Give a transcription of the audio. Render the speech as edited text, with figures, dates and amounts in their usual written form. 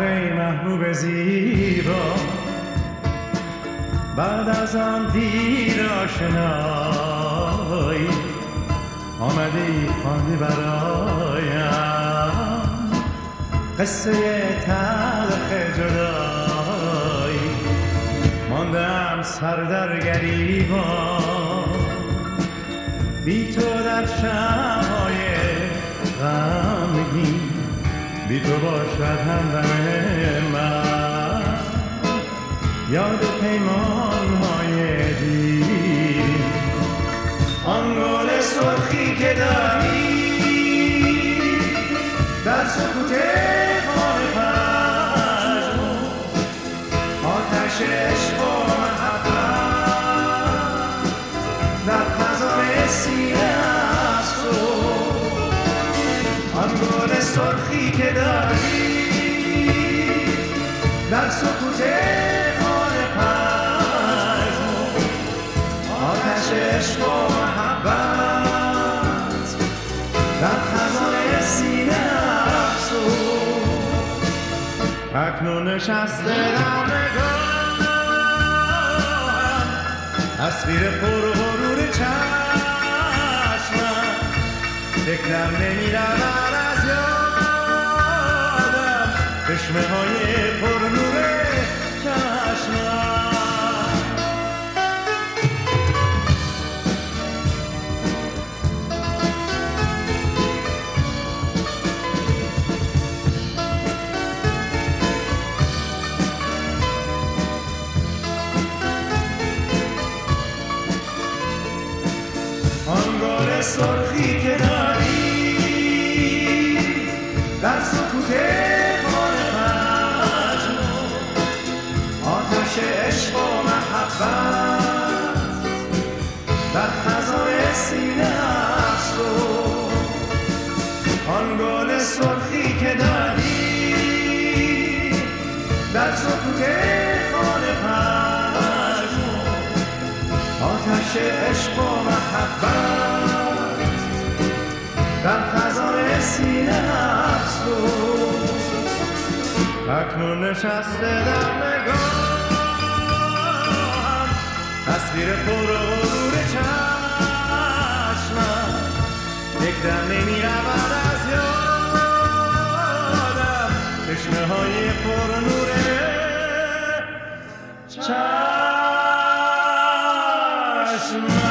ای محبوب زیبا، بعد از آن دیر آشنایی آمدی خواندی برایم قصه تلخ جدایی. ماندم سر در گریبان بی تو در شب‌های غمگین، بی تو باشد همدم من یاد پیمان‌های دیر. آن گل سرخی که داری در سکوت خانه پژمرد، آتش عشق و محبت در خزان سینه افسرد. آن گل سرخی که داری در سکوت خانه پژمرد، آتش عشق و محبت در خزان سینه افسرد. اکنون نشسته در نگاهم تصویر پرغرور چشمم، فکرم نمی‌رود از یادم چشمه‌های پرنور چشمم. آن گل سرخی که داری در سکوت خانه پژمرد، آتش عشق و محبت در خزان سینه افسرد. آن گل سرخی که داری در سکوت خانه پژمرد، آتش عشق و محبت در خزان سینه افسرد. اکنون نشسته در نگاهم تصویر پرغرور چشمم، یک دم نمی‌رود از یادم چشمه‌های پرنور چشمم.